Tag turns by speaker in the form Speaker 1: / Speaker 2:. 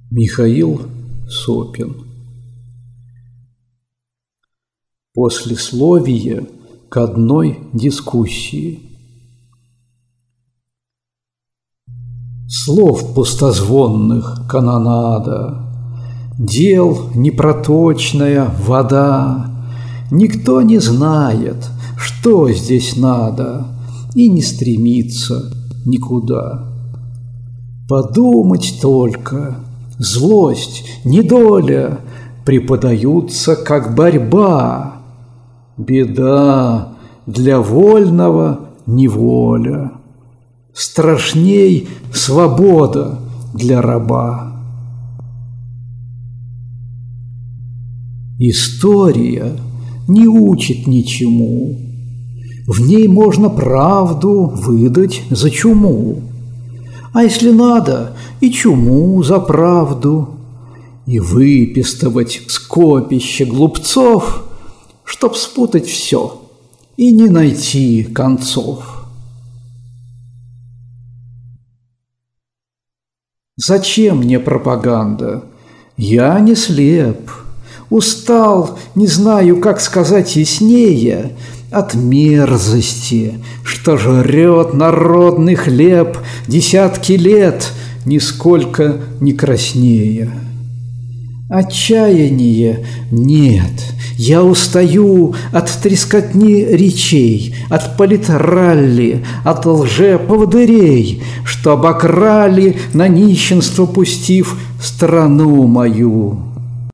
Speaker 1: Михаил Сопин. Послесловие к одной дискуссии. Слов пустозвонных канонада, дел непроточная вода. Никто не знает, что здесь надо, и не стремится никуда. Подумать только, злость, недоля преподаются как борьба. Беда для вольного неволя, страшней свобода для раба. История не учит ничему, в ней можно правду выдать за чуму. А если надо, и чуму за правду, и выпистывать скопище глупцов, чтоб спутать все и не найти концов. Зачем мне пропаганда? Я не слеп, устал, не знаю, как сказать яснее, от мерзости, что жрет народный хлеб десятки лет, нисколько не краснея. Отчаяния нет, я устаю от трескотни речей, от политралли, от лжеповодырей, что обокрали на нищенство, пустив страну мою.